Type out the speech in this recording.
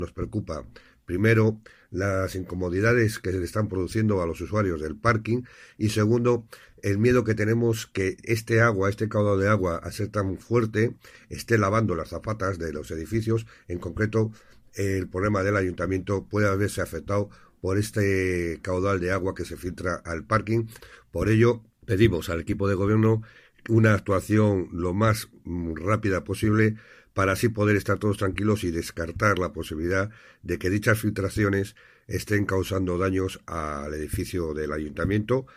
Nos preocupa, primero, las incomodidades que se le están produciendo a los usuarios del parking y segundo, el miedo que tenemos que este caudal de agua, a ser tan fuerte, esté lavando las zapatas de los edificios. En concreto, el problema del ayuntamiento puede haberse afectado por este caudal de agua que se filtra al parking. Por ello, pedimos al equipo de gobierno una actuación lo más rápida posible para así poder estar todos tranquilos y descartar la posibilidad de que dichas filtraciones estén causando daños al edificio del ayuntamiento